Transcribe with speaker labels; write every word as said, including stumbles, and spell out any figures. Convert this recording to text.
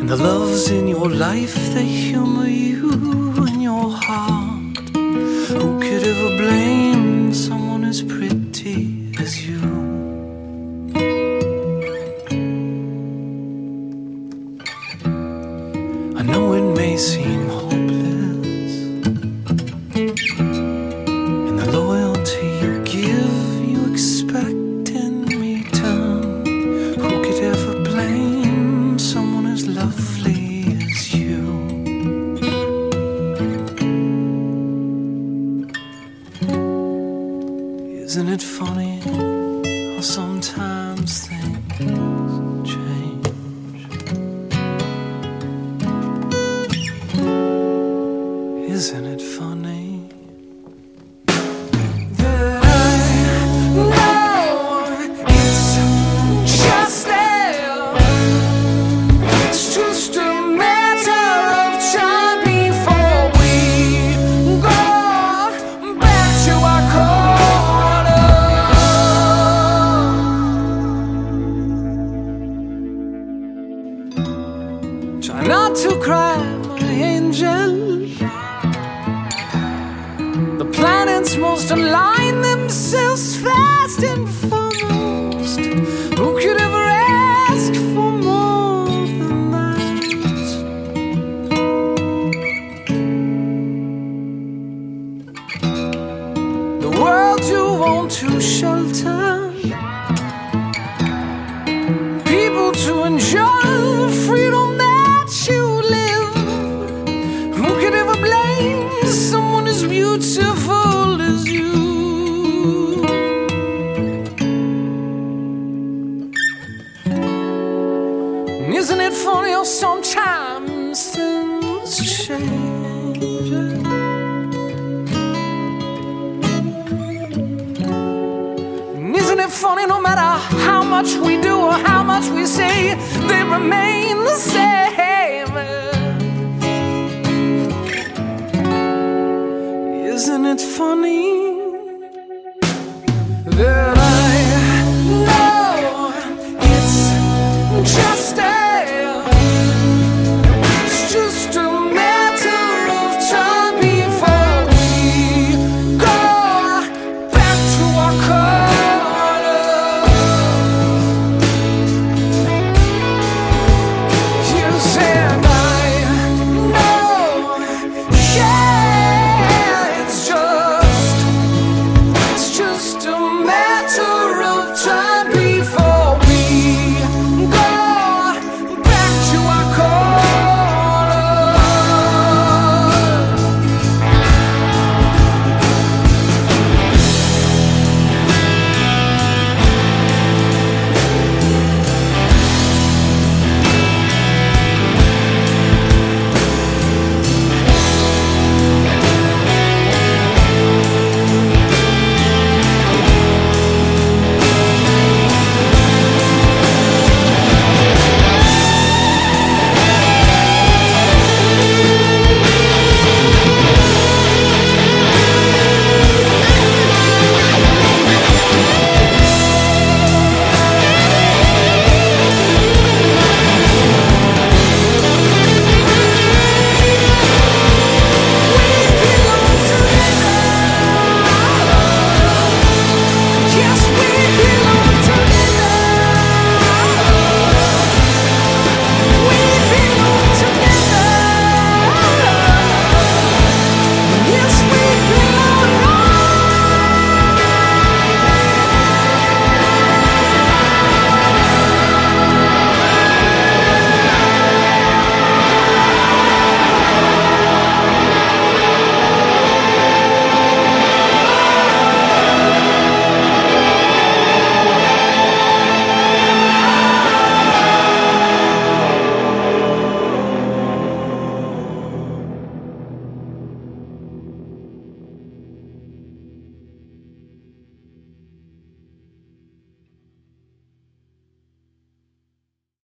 Speaker 1: And the loves in your life, they humor you in your heart. Who could ever blame someone as pretty as you? I know it may seem hopeless, and the loyalty you give, you expect in return. Who could ever blame someone as lovely as you? Isn't it funny how sometimes things change? Isn't it funny that I know it's just there? It's just a matter of time before we go back to our corner. Try not to cry, my angel. The planets must align themselves fast and foremost. Who could ever ask for more than that? The world you want to shelter, people to enjoy the freedom that you live. Who could ever blame someone as beautiful as you? And isn't it funny how sometimes things change? And isn't it funny, no matter how much we do or how much we say, they remain the same? Isn't it funny that